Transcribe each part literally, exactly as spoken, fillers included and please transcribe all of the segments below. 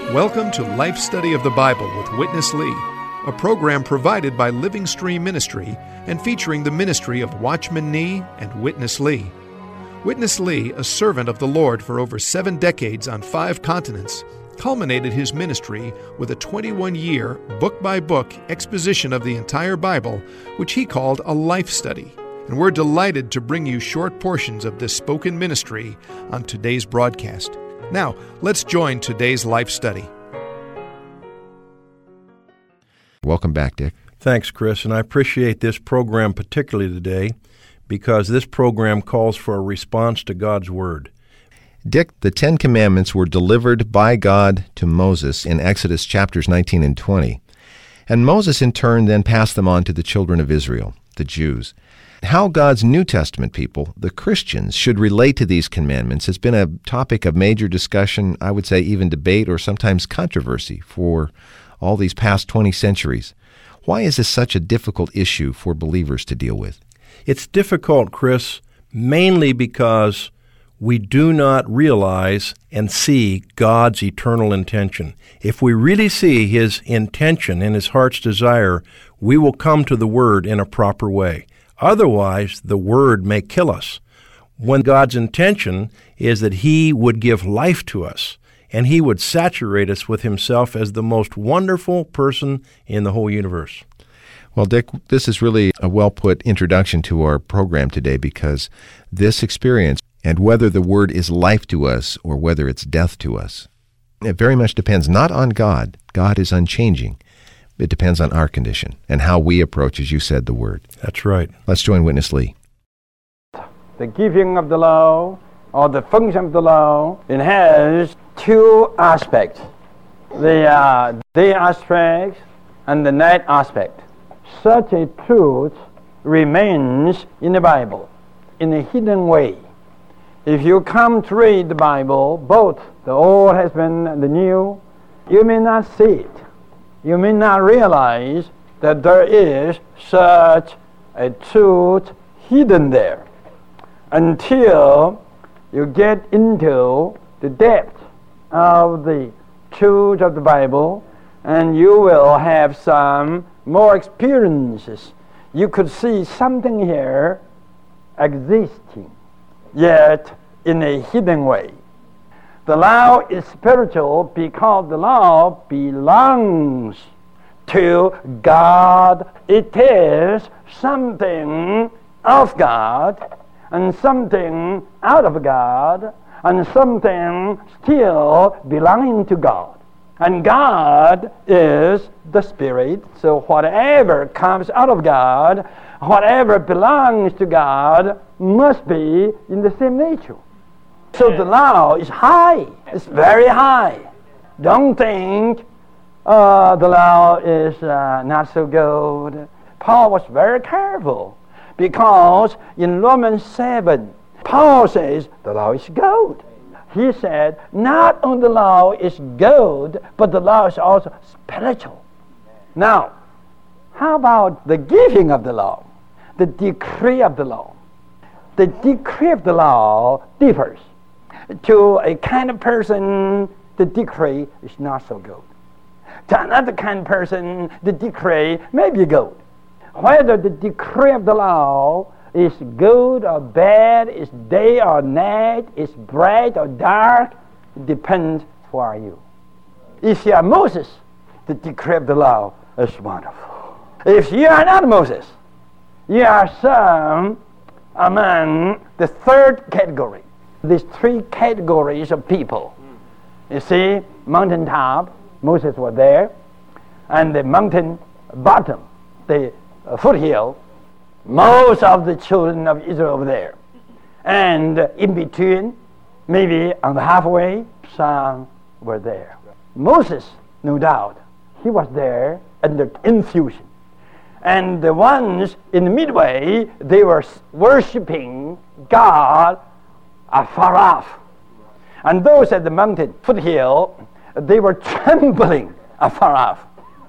Welcome to Life Study of the Bible with Witness Lee, a program provided by Living Stream Ministry and featuring the ministry of Watchman Nee and Witness Lee. Witness Lee, a servant of the Lord for over seven decades on five continents, culminated his ministry with a twenty-one-year, book-by-book exposition of the entire Bible, which he called a life study. And we're delighted to bring you short portions of this spoken ministry on today's broadcast. Now, let's join today's life study. Welcome back, Dick. Thanks, Chris, and I appreciate this program particularly today because this program calls for a response to God's Word. Dick, the Ten Commandments were delivered by God to Moses in Exodus chapters nineteen and twenty, and Moses in turn then passed them on to the children of Israel, the Jews. How God's New Testament people, the Christians, should relate to these commandments has been a topic of major discussion, I would say even debate or sometimes controversy for all these past twenty centuries. Why is this such a difficult issue for believers to deal with? It's difficult, Chris, mainly because we do not realize and see God's eternal intention. If we really see His intention and His heart's desire, we will come to the Word in a proper way. Otherwise, the Word may kill us. When God's intention is that He would give life to us, and He would saturate us with Himself as the most wonderful person in the whole universe. Well, Dick, this is really a well-put introduction to our program today because this experience, and whether the Word is life to us or whether it's death to us, it very much depends not on God. God is unchanging. It depends on our condition and how we approach, as you said, the Word. That's right. Let's join Witness Lee. The giving of the law, or the function of the law, it has two aspects. The uh, day aspect and the night aspect. Such a truth remains in the Bible in a hidden way. If you come to read the Bible, both the Old Testament and the New, you may not see it. You may not realize that there is such a truth hidden there until you get into the depth of the truth of the Bible, and you will have some more experiences. You could see something here existing, yet in a hidden way. The law is spiritual because the law belongs to God. It is something of God and something out of God and something still belonging to God. And God is the Spirit, so whatever comes out of God, whatever belongs to God, must be in the same nature. So the law is high. It's very high. Don't think uh, the law is uh, not so good. Paul was very careful because in Romans seven, Paul says the law is good. He said not only the law is good, but the law is also spiritual. Now, how about the giving of the law? The decree of the law. The decree of the law differs. To a kind of person, the decree is not so good. To another kind of person, the decree may be good. Whether the decree of the law is good or bad, is day or night, is bright or dark, it depends who are you. If you are Moses, the decree of the law is wonderful. If you are not Moses, you are some among the third category. These three categories of people. You see, mountaintop, Moses was there, and the mountain bottom, the uh, foothill, most of the children of Israel were there. And uh, in between, maybe on the halfway, some were there. Moses, no doubt, he was there under infusion. And the ones in the midway, they were worshiping God afar off. And those at the mountain foothill, they were trembling afar off.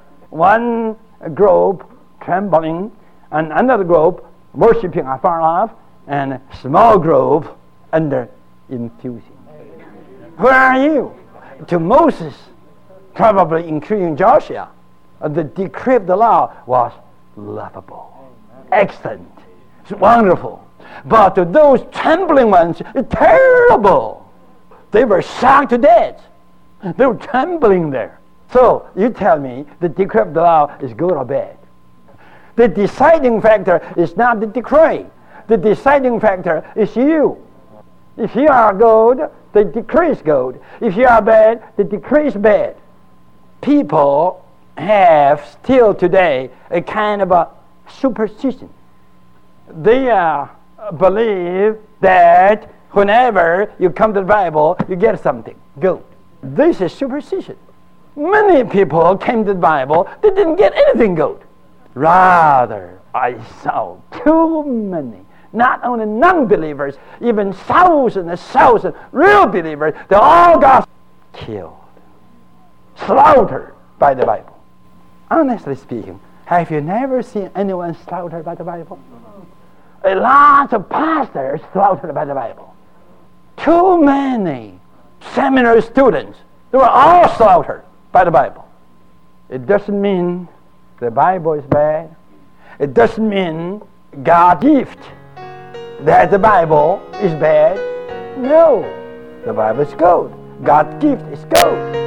One group trembling, and another group worshiping afar off, and a small group under infusion. Where are you? To Moses, probably including Joshua, uh, the decree of the law was lovable, excellent, it's wonderful. But to those trembling ones, it's terrible. They were shocked to death. They were trembling there. So you tell me the decree of the law is good or bad? The deciding factor is not the decree. The deciding factor is you. If you are good, the decree is good. If you are bad, the decree is bad. People have still today a kind of a superstition. They uh, believe that whenever you come to the Bible, you get something good. This is superstition. Many people came to the Bible, they didn't get anything good. Rather, I saw too many, not only non-believers, even thousands and thousands real believers, they all got killed, slaughtered by the Bible. Honestly speaking, have you never seen anyone slaughtered by the Bible? A lot of pastors slaughtered by the Bible. Too many seminary students, they were all slaughtered by the Bible. It doesn't mean the Bible is bad. It doesn't mean God's gift that the Bible is bad. No, the Bible is good. God's gift is good.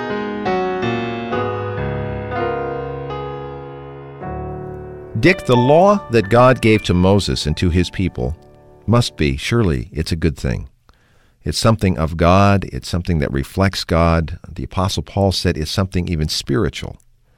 Dick, the law that God gave to Moses and to his people must be, surely, it's a good thing. It's something of God. It's something that reflects God. The Apostle Paul said it's something even spiritual.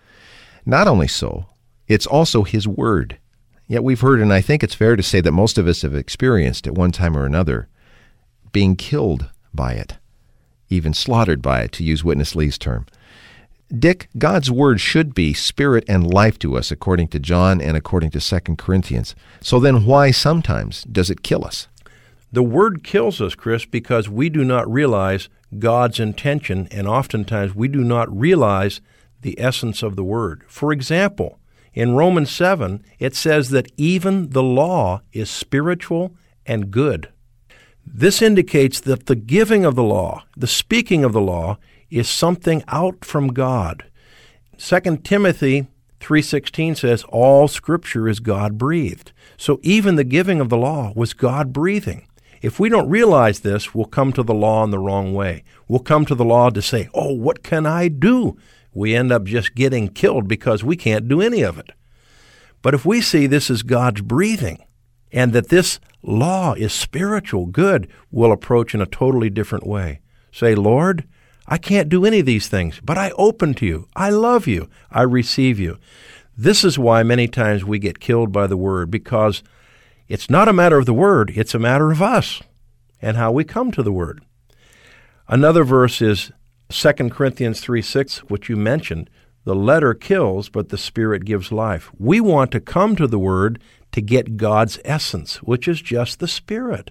Not only so, it's also his word. Yet we've heard, and I think it's fair to say that most of us have experienced at one time or another, being killed by it, even slaughtered by it, to use Witness Lee's term. Dick, God's word should be spirit and life to us, according to John and according to Second Corinthians. So then why sometimes does it kill us? The word kills us, Chris, because we do not realize God's intention, and oftentimes we do not realize the essence of the word. For example, in Romans seven, it says that even the law is spiritual and good. This indicates that the giving of the law, the speaking of the law, is something out from God. Second Timothy three sixteen says, all Scripture is God-breathed. So even the giving of the law was God-breathing. If we don't realize this, we'll come to the law in the wrong way. We'll come to the law to say, oh, what can I do? We end up just getting killed because we can't do any of it. But if we see this as God's breathing and that this law is spiritual, good, we'll approach in a totally different way. Say, Lord, I can't do any of these things, but I open to you. I love you. I receive you. This is why many times we get killed by the word, because it's not a matter of the word, it's a matter of us and how we come to the word. Another verse is Second Corinthians three six, which you mentioned. The letter kills, but the Spirit gives life. We want to come to the Word to get God's essence, which is just the Spirit.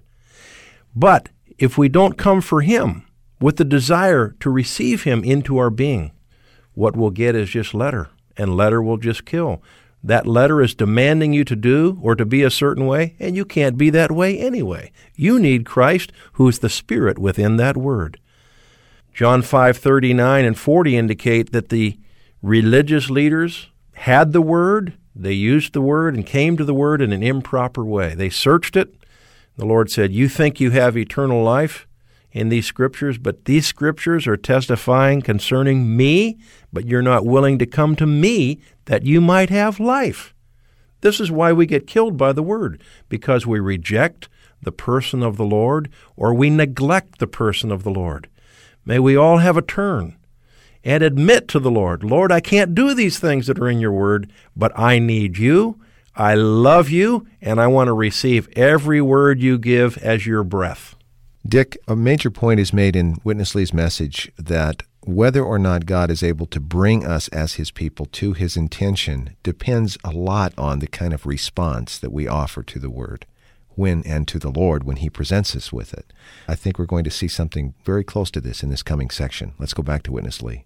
But if we don't come for Him with the desire to receive Him into our being, what we'll get is just letter, and letter will just kill. That letter is demanding you to do or to be a certain way, and you can't be that way anyway. You need Christ, who is the Spirit within that Word. John five thirty-nine and forty indicate that the religious leaders had the Word, they used the Word, and came to the Word in an improper way. They searched it. The Lord said, you think you have eternal life in these Scriptures, but these Scriptures are testifying concerning me, but you're not willing to come to me that you might have life. This is why we get killed by the Word, because we reject the person of the Lord or we neglect the person of the Lord. May we all have a turn and admit to the Lord, Lord, I can't do these things that are in your word, but I need you, I love you, and I want to receive every word you give as your breath. Dick, a major point is made in Witness Lee's message that whether or not God is able to bring us as His people to His intention depends a lot on the kind of response that we offer to the Word when and to the Lord when He presents us with it. I think we're going to see something very close to this in this coming section. Let's go back to Witness Lee.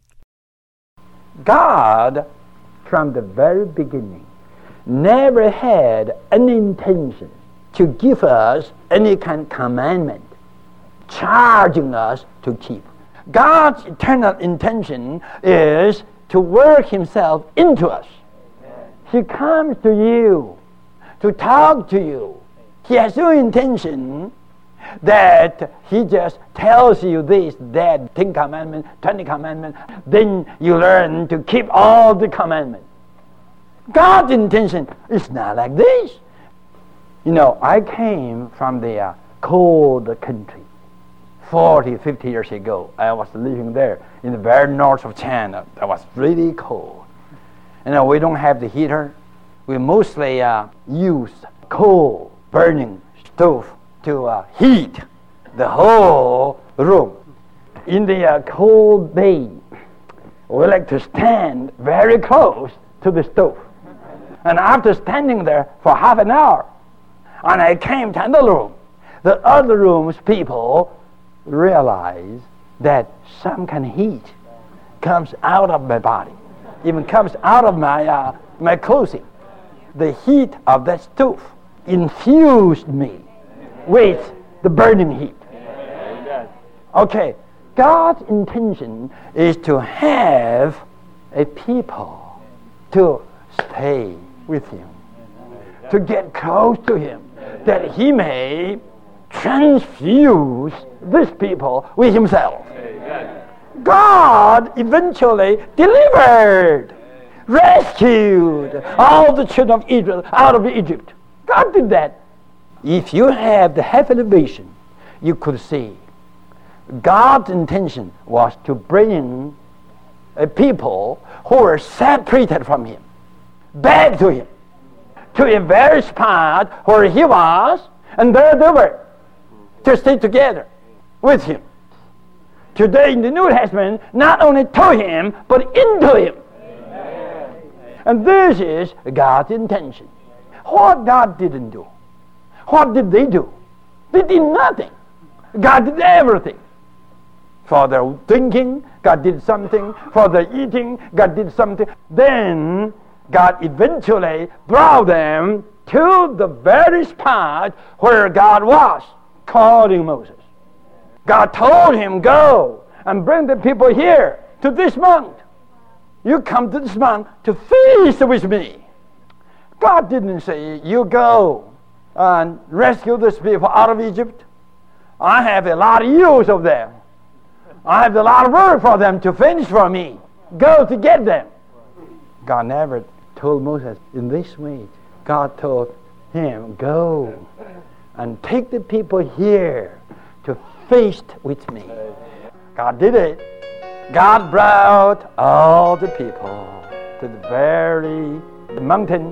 God, from the very beginning, never had any intention to give us any kind of commandment, charging us to keep. God's eternal intention is to work himself into us. He comes to you to talk to you. He has no intention that he just tells you this, that, Ten Commandments, Twenty Commandments, then you learn to keep all the commandments. God's intention is not like this. You know, I came from the uh, cold country. forty, fifty years ago, I was living there in the very north of China. It was really cold. You know, we don't have the heater. We mostly uh, use coal burning stove to uh, heat the whole room. In the uh, cold day, we like to stand very close to the stove. And after standing there for half an hour, and I came to another room, the other room's people realize that some kind of heat comes out of my body, even comes out of my uh, my clothing. The heat of that stove infused me with the burning heat. Okay, God's intention is to have a people to stay with him, to get close to him, that he may transfuse these people with himself. God eventually delivered, rescued all the children of Israel out of Egypt. God did that. If you have the heavenly vision, you could see God's intention was to bring a people who were separated from him back to him, to a very spot where he was, and there they were, to stay together with him. Today in the New Testament, not only to him, but into him. Amen. And this is God's intention. What God didn't do? What did they do? They did nothing. God did everything. For their drinking, God did something. For their eating, God did something. Then God eventually brought them to the very spot where God was calling Moses. God told him, go and bring the people here to this mount. You come to this mount to feast with me. God didn't say, you go and rescue these people out of Egypt. I have a lot of use of them. I have a lot of work for them to finish for me. Go to get them. God never told Moses in this way. God told him, go and take the people here to feast with me. God did it. God brought all the people to the very mountain.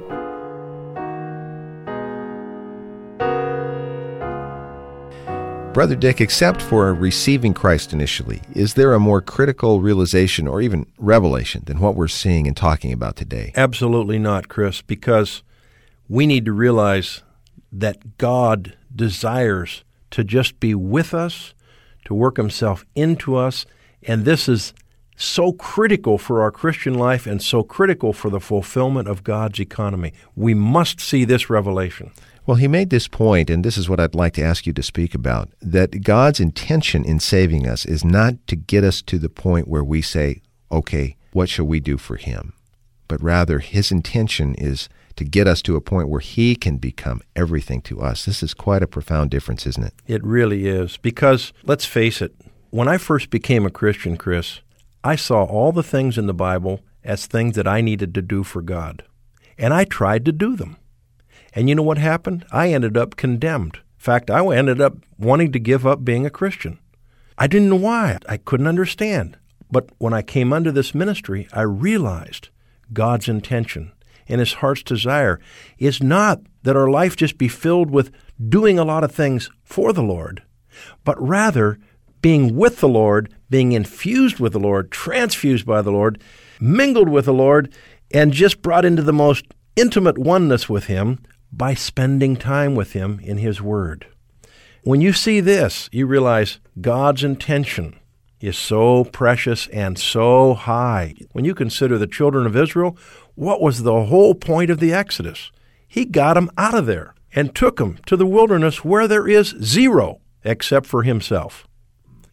Brother Dick, except for receiving Christ initially, is there a more critical realization or even revelation than what we're seeing and talking about today? Absolutely not, Chris, because we need to realize that God desires to just be with us, to work himself into us, and this is so critical for our Christian life and so critical for the fulfillment of God's economy. We must see this revelation. Well, he made this point, and this is what I'd like to ask you to speak about, that God's intention in saving us is not to get us to the point where we say, okay, what shall we do for him? But rather, his intention is to get us to a point where he can become everything to us. This is quite a profound difference, isn't it? It really is, because let's face it, when I first became a Christian, Chris, I saw all the things in the Bible as things that I needed to do for God, and I tried to do them. And you know what happened? I ended up condemned. In fact, I ended up wanting to give up being a Christian. I didn't know why. I couldn't understand. But when I came under this ministry, I realized God's intention and his heart's desire is not that our life just be filled with doing a lot of things for the Lord, but rather being with the Lord, being infused with the Lord, transfused by the Lord, mingled with the Lord, and just brought into the most intimate oneness with him by spending time with him in his word. When you see this, you realize God's intention is so precious and so high. When you consider the children of Israel, what was the whole point of the Exodus? He got them out of there and took them to the wilderness where there is zero except for himself.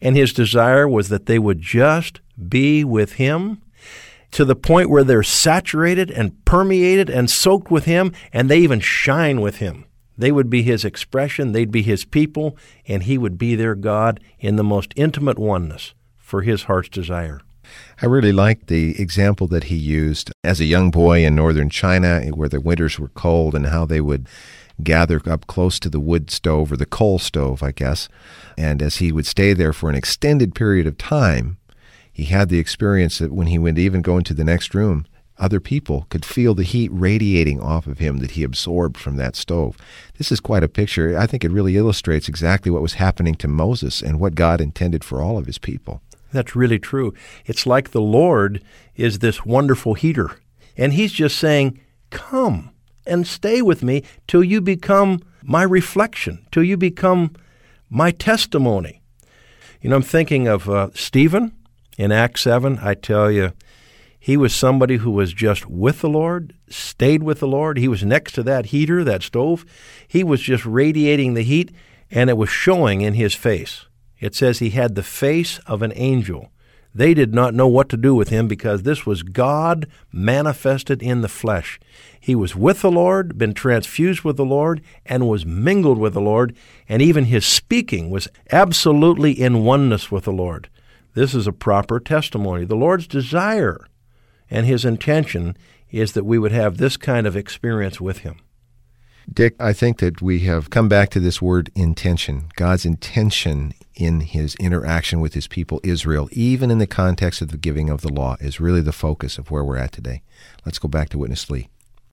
and his desire was that they would just be with him to the point where they're saturated and permeated and soaked with him, and they even shine with him. They would be his expression, they'd be his people, and he would be their God in the most intimate oneness for his heart's desire. I really like the example that he used as a young boy in northern China where the winters were cold and how they would gather up close to the wood stove or the coal stove, I guess. And as he would stay there for an extended period of time, he had the experience that when he would even go into the next room, other people could feel the heat radiating off of him that he absorbed from that stove. This is quite a picture. I think it really illustrates exactly what was happening to Moses and what God intended for all of his people. That's really true. It's like the Lord is this wonderful heater, and he's just saying, come and stay with me till you become my reflection, till you become my testimony. You know, I'm thinking of uh, Stephen in Acts seven. I tell you, he was somebody who was just with the Lord, stayed with the Lord. He was next to that heater, that stove. He was just radiating the heat, and it was showing in his face. It says he had the face of an angel. They did not know what to do with him because this was God manifested in the flesh. He was with the Lord, been transfused with the Lord, and was mingled with the Lord, and even his speaking was absolutely in oneness with the Lord. This is a proper testimony. The Lord's desire and his intention is that we would have this kind of experience with him. Dick, I think that we have come back to this word intention. God's intention in his interaction with his people, Israel, even in the context of the giving of the law, is really the focus of where we're at today. Let's go back to Witness Lee.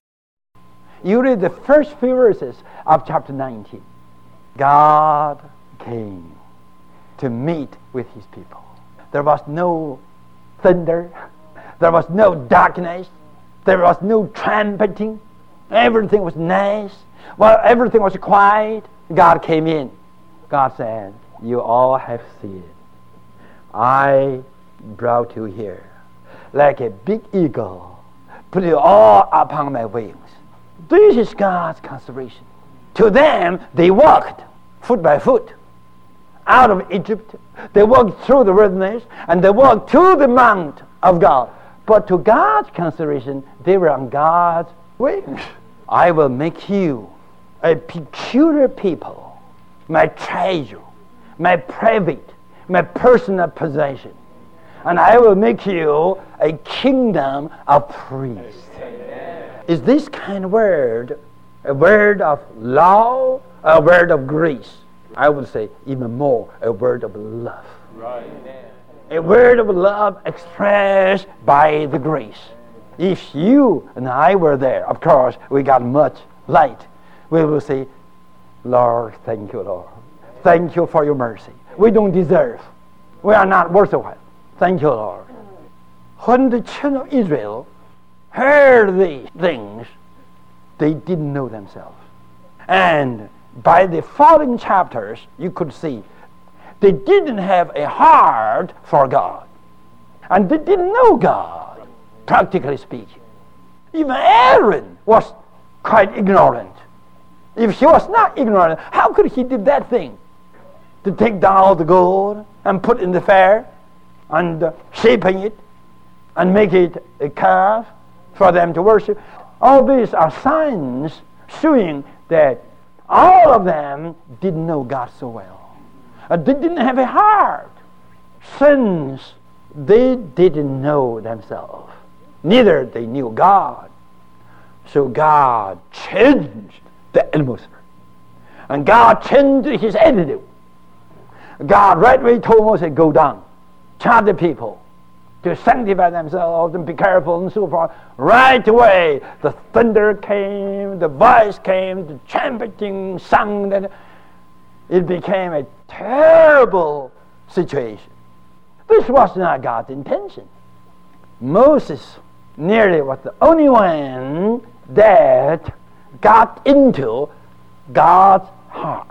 You read the first few verses of chapter nineteen. God came to meet with his people. There was no thunder. There was no darkness. There was no trumpeting. Everything was nice. While everything was quiet, God came in. God said, you all have seen. I brought you here like a big eagle, put you all upon my wings. This is God's consideration. To them, they walked foot by foot out of Egypt. They walked through the wilderness, and they walked to the mount of God. But to God's consideration, they were on God's wings. I will make you a peculiar people, my treasure, my private, my personal possession. And I will make you a kingdom of priests. Is this kind of word a word of law, a word of grace? I would say even more, a word of love. Right. A word of love expressed by the grace. If you and I were there, of course, we got much light. We will say, Lord, thank you, Lord. Thank you for your mercy. We don't deserve. We are not worthwhile. Thank you, Lord. When the children of Israel heard these things, they didn't know themselves. And by the following chapters, you could see they didn't have a heart for God. And they didn't know God, practically speaking. Even Aaron was quite ignorant. If he was not ignorant, how could he do that thing? To take down all the gold and put in the fire and uh, shaping it and make it a calf for them to worship. All these are signs showing that all of them didn't know God so well. Uh, they didn't have a heart. Since they didn't know themselves, neither they knew God. So God changed the atmosphere. And God changed his attitude. God right away told Moses, go down, charge the people to sanctify themselves and be careful and so forth. Right away, the thunder came, the voice came, the trumpeting sung, and it became a terrible situation. This was not God's intention. Moses nearly was the only one that got into God's heart.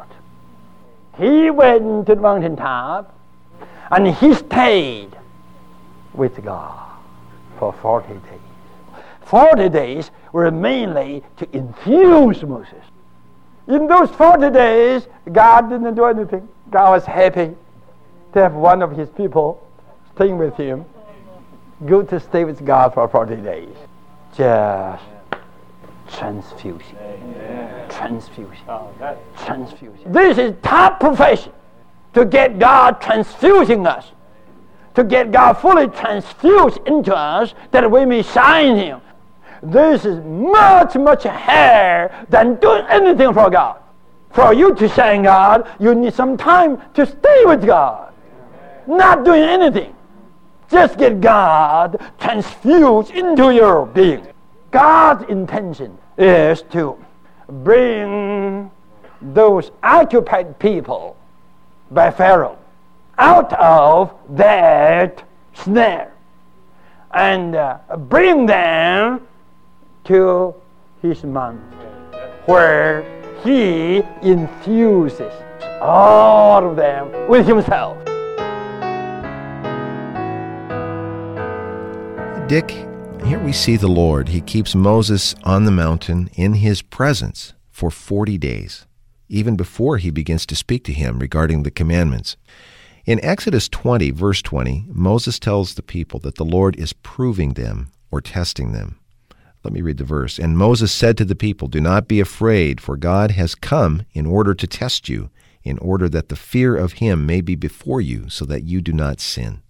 He went to the mountaintop and he stayed with God for forty days. Forty days were mainly to infuse Moses. In those forty days, God didn't do anything. God was happy. to have one of his people staying with him, go to stay with God for forty days. Just transfusion. Transfusion. Transfusion. This is top profession, to get God transfusing us, to get God fully transfused into us that we may shine him. This is much, much higher than doing anything for God. For you to shine God, you need some time to stay with God, not doing anything. Just get God transfused into your being. God's intention is to bring those occupied people by Pharaoh out of that snare and uh, bring them to his mount, where he infuses all of them with himself. Dick, here we see the Lord. He keeps Moses on the mountain in his presence for forty days, even before he begins to speak to him regarding the commandments. In Exodus twenty, verse twenty, Moses tells the people that the Lord is proving them or testing them. Let me read the verse. And Moses said to the people, "Do not be afraid, for God has come in order to test you, in order that the fear of him may be before you, so that you do not sin."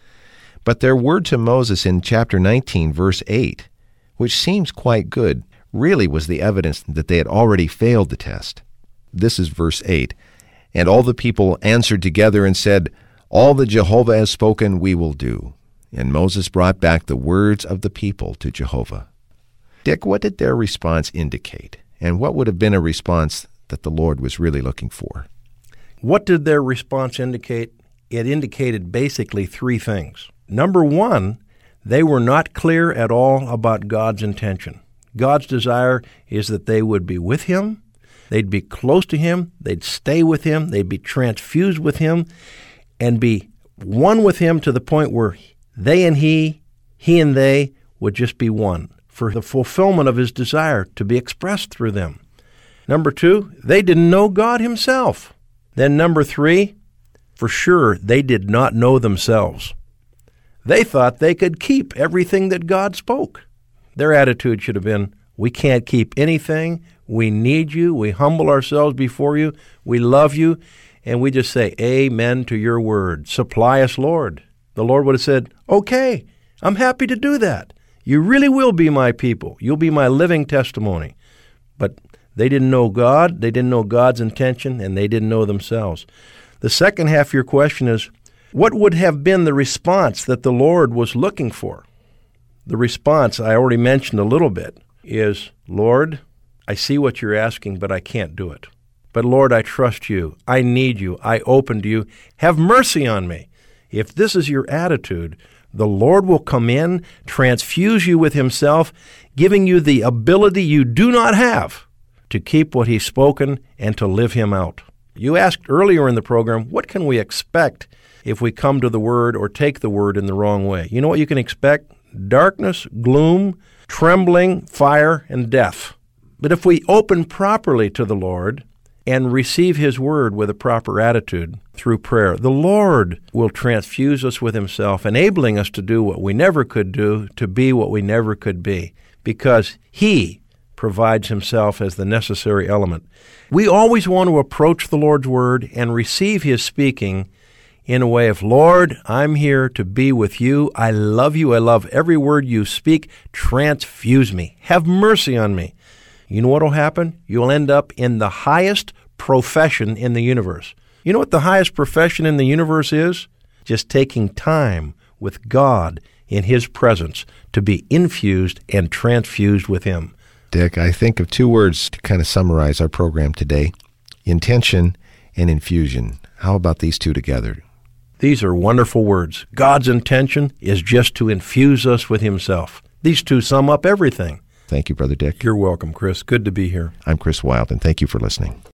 But their word to Moses in chapter nineteen, verse eight, which seems quite good, really was the evidence that they had already failed the test. This is verse eight. And all the people answered together and said, "All that Jehovah has spoken we will do." And Moses brought back the words of the people to Jehovah. Dick, what did their response indicate? And what would have been a response that the Lord was really looking for? What did their response indicate? It indicated basically three things. Number one, they were not clear at all about God's intention. God's desire is that they would be with him, they'd be close to him, they'd stay with him, they'd be transfused with him, and be one with him to the point where they and he, he and they would just be one, for the fulfillment of his desire to be expressed through them. Number two, they didn't know God himself. Then number three, for sure, they did not know themselves. They thought they could keep everything that God spoke. Their attitude should have been, we can't keep anything, we need you, we humble ourselves before you, we love you, and we just say, amen to your word. Supply us, Lord. The Lord would have said, okay, I'm happy to do that. You really will be my people. You'll be my living testimony. But they didn't know God, they didn't know God's intention, and they didn't know themselves. The second half of your question is, what would have been the response that the Lord was looking for? The response, I already mentioned a little bit, is, Lord, I see what you're asking, but I can't do it. But Lord, I trust you. I need you. I open to you. Have mercy on me. If this is your attitude, the Lord will come in, transfuse you with himself, giving you the ability you do not have to keep what he's spoken and to live him out. You asked earlier in the program, what can we expect if we come to the Word or take the Word in the wrong way? You know what you can expect? Darkness, gloom, trembling, fire, and death. But if we open properly to the Lord and receive his Word with a proper attitude through prayer, the Lord will transfuse us with himself, enabling us to do what we never could do, to be what we never could be, because he provides himself as the necessary element. We always want to approach the Lord's Word and receive his speaking in a way of, Lord, I'm here to be with you. I love you. I love every word you speak. Transfuse me. Have mercy on me. You know what will happen? You'll end up in the highest profession in the universe. You know what the highest profession in the universe is? Just taking time with God in his presence to be infused and transfused with him. Dick, I think of two words to kind of summarize our program today: intention and infusion. How about these two together? These are wonderful words. God's intention is just to infuse us with himself. These two sum up everything. Thank you, Brother Dick. You're welcome, Chris. Good to be here. I'm Chris Wild, and thank you for listening.